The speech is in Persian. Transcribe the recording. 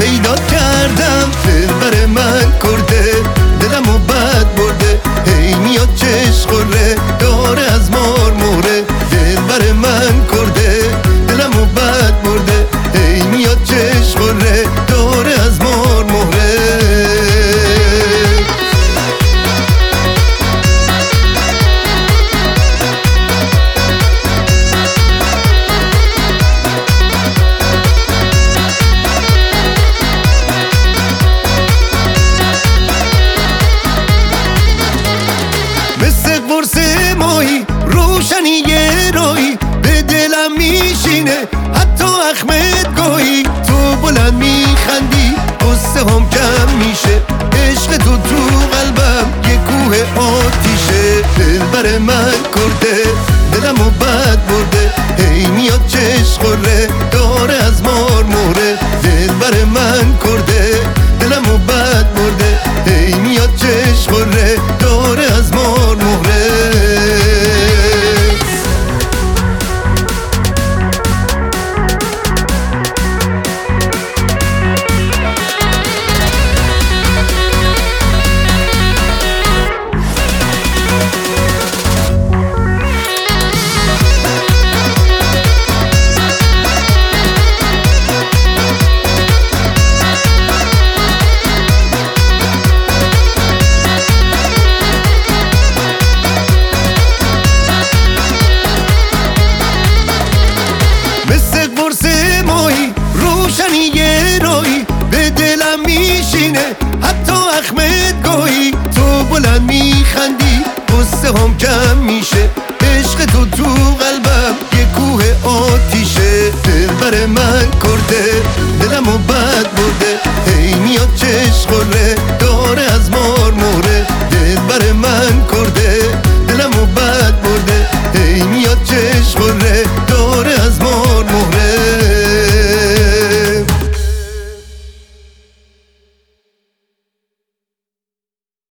پیدا کردم دلبر من کرده دلمو بد برده هی میاد چشم خوره داره از مرموره دلبر من کرده دلمو بد برده هی میاد چشم خوره داره از مرموره روشنی یه روی به دلم میشینه حتی اخمت گویی تو بلند میخندی قصه هم کم میشه عشق تو قلبم یه کوه آتیشه دلبر من کرده دلمو بد برده هی میاد چشم خوره داره از مرموره دلبر من کرده دلمو بد برده هی میاد چشم خوره داره از مرموره روشنی یه روی به دلم میشینه حتی اخمت گویی تو بلند میخندی قصه هم کم